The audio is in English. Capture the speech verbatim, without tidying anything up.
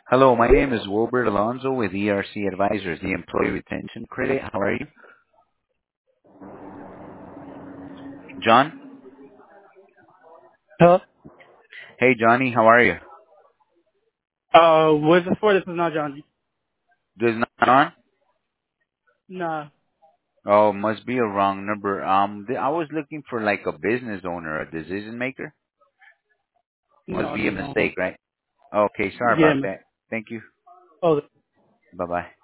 Hello, my name is Wilbert Alonzo with E R C Advisors, the Employee Retention Credit. How are you? John? Hello? Hey, Johnny, how are you? Uh, what is this for? This is not Johnny. This is not on? Nah. Oh, must be a wrong number. Um, th- I was looking for like a business owner, a decision maker. Must No, be a no. mistake, right? Okay, sorry Yeah, about man. that. Thank you. Oh, Bye-bye.